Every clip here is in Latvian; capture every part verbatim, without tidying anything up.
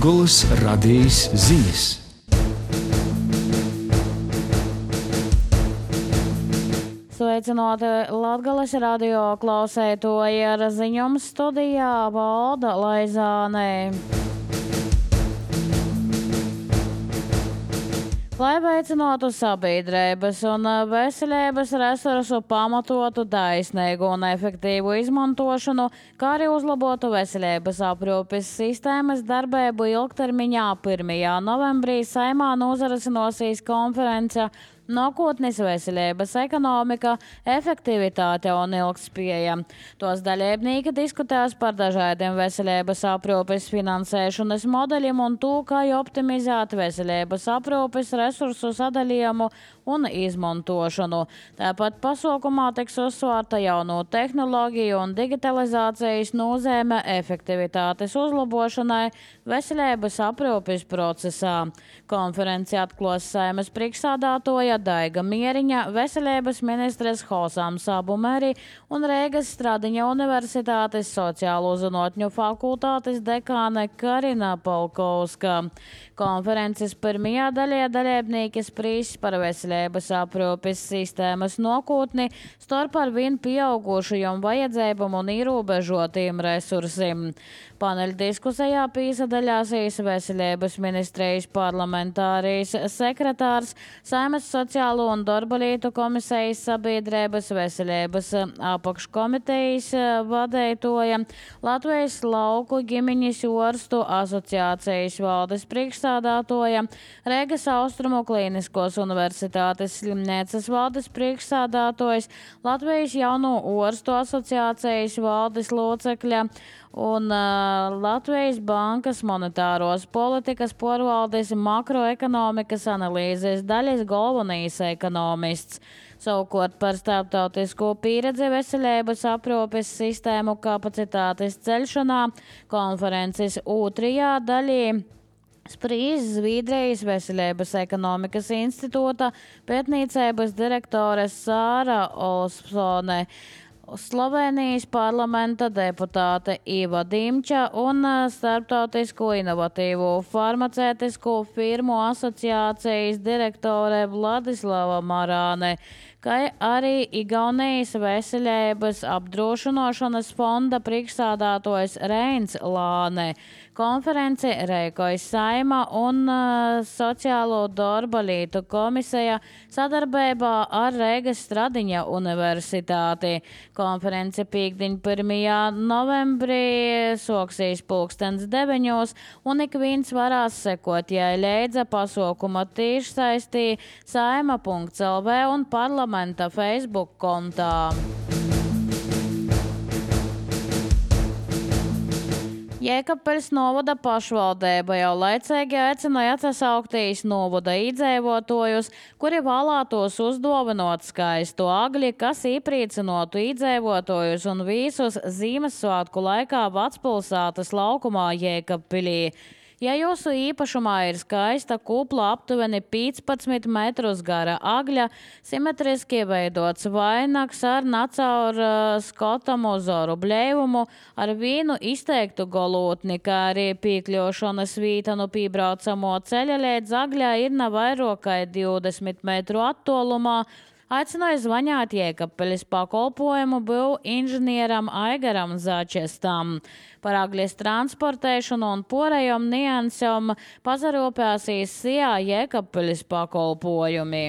Latgolas radijas ziņas. Sveicināti Latgolas radio klausētoji, ar ziņām studijā Valda Laizāne. Lai veicinātu sabiedrības un veselības resursu pamatotu, taisnīgu un efektīvu izmantošanu, kā arī uzlabotu veselības aprūpes sistēmas darbību ilgtermiņā, pirmajā novembrī Saeimā norisinosies konference Nākotnes veselības ekonomika, efektivitāte un ilgtspēja. Tos dalībnieki diskutēs par dažādiem veselības aprūpes finansēšanas modeļiem un to, kā optimizēt veselības aprūpes resursu sadalījumu un izmantošanu. Tāpat pasaukumā tiks uzsvārta jauno tehnoloģiju un digitalizācijas nozīme efektivitātes uzlabošanai veselības aprūpes procesā. Konferenci atklās Saeimas priekšsādātoja Daiga Mieriņa, veselības ministres Hosam Sabumeri un Reigas Stradiņa Universitātes sociālo zinātņu fakultātes dekāne Karina Polkovska. Konferences pirmajā daļā dalībnieki sprīs par veselības aprūpes sistēmas nākotni starp ar vien pieaugušajiem vajadzībām un ierobežotiem resursiem. Paneļa diskusijā piesadaļāsies veselības ministrijas parlamentārijas sekretārs, Saeimas sociālo un darba lietu komisijas sabiedrības veselības apakškomitejas vadītoja, Latvijas lauku ģimeņas ārstu asociācijas valdes priekšsādātoja, Reigas Austrumu klīniskos universitātes slimnīcas valdes priekšsādātojs, Latvijas jauno ārstu asociācijas valdes locekļa un uh, Latvijas bankas monetāros politikas porvaldes makroekonomikas analīzes daļas galvenais ekonomists. Savukārt par starptautisko pieredzi veselības aprūpes sistēmu kapacitātes celšanā konferences otrajā daļā sprīs Zviedrijas veselības ekonomikas institūta pētniecības direktore Sāra Olsone, Slovenijas parlamenta deputāte Iva Dimča un starptautisko inovatīvo farmacētisko firmu asociācijas direktore Vladislava Marāne, kā arī Igaunijas veselības apdrošināšanas fonda priekšsādātojs Reins Lāne. Konferenci rīkojas Saeima un uh, sociālo darba lietu komisija sadarbībā ar Reigas Stradiņa Universitāti. Konference pīkdiņ pirmajā novembrī soksīs pulkstens deviņos un ik viens varās sekot, ja leidza pasaukuma tiešsaistī saeima punkts el vē un parlamenta Facebook kontā. Jēkabpeļs novada pašvaldība jau laicīgi aicināja atsauktīs novada iedzīvotājus, kuri vēlētos uzdāvināt skaistu agli, kas iepriecinātu iedzīvotājus un visus Ziemassvētku laikā Vecpilsētas laukumā Jēkabpilī. Ja jūsu īpašumā ir skaista kupla aptuveni piecpadsmit metrus gara agļa, simetriski veidots vainags ar nacaur uh, skota mozoru bļēvumu, ar vīnu izteiktu galotni, kā arī piekļošanas vīta no pībraucamo ceļa līdz agļā ir ne vairāk kā divdesmit metru attolumā, aicināja zvaņāt Jēkabpeļas pakalpojumu būvu inženieram Aigaram Začestam. Par agļas transportēšanu un porējām niansām pazaropēsīs sijā Jēkabpeļas pakalpojumi.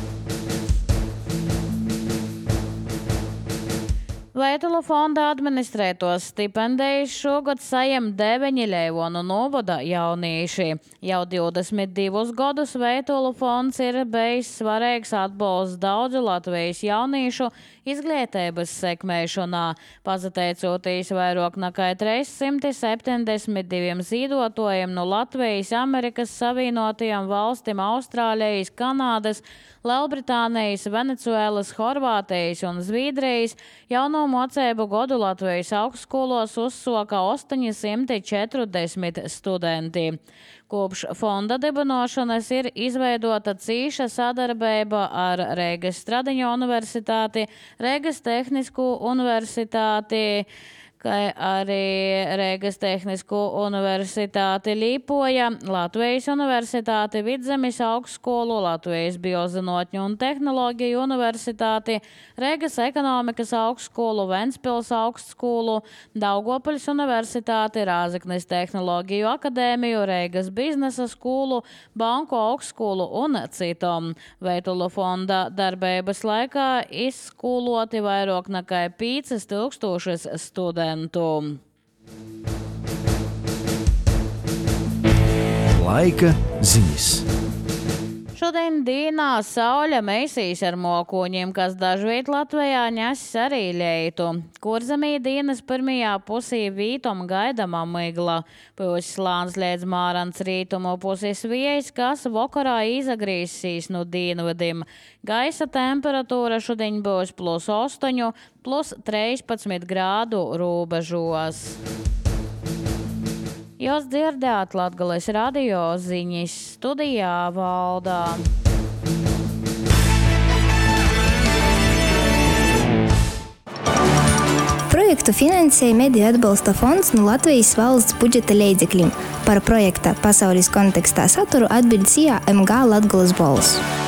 Veitula fonda administrētos stipendijas šogad sajem deviņi Leivonu novada jaunieši. Jau divdesmit divus gadus Veitula fonds ir bijis svarīgs atbalsts daudzu Latvijas jauniešu izglītības sekmēšanā, pateicoties vairāk nekā trīssimti septiņdesmit diviem zīdotājiem no Latvijas, Amerikas Savienotajām valstīm, Austrālijas, Kanādas, Lielbritānijas, Venecuēlas, Horvātijas un Zviedrijas jauno mocību gadu Latvijas augstskolos uzsoka astoņsimt četrdesmit studenti. Kopš fonda dibināšanas ir izveidota cīša sadarbība ar Reigas Stradiņa Universitāti, Reigas Tehnisko universitāti, kā arī Reigas Tehnisko universitāti Līpoja, Latvijas universitāti Vidzemes augstskolu, Latvijas biozinātņu un tehnoloģiju universitāti, Reigas ekonomikas augstskolu, Ventspils augstskolu, Daugavpils universitāti, Rāzaknis tehnoloģiju akadēmiju, Reigas biznesa skolu, Banku augstskolu un citom. Veitulu fonda darbības laikā izskoloti vairāk nekā piecas tūkstošas studentu. Laika ziņas. Šodien dienā saule meisīs ar mokuņiem, kas dažviet Latvijā ņesis arī leitu. Kurzemī dienas pirmajā pusī vītom gaidama migla. Pūs slāns līdz mārans rītumu pusis vējs, kas vakarā izagrīsīs no dienvidim. Gaisa temperatūra šodien būs plus astoņi, plus trīspadsmit grādu robežos. Jūs dzirdējāt Latgales radio ziņas, studijā Valdā. Projektu finansēja Mediju atbalsta fonds no Latvijas valsts budžeta līdzekļiem. Par projekta pasaules kontekstā saturu atbild S I A M G Latgales balss.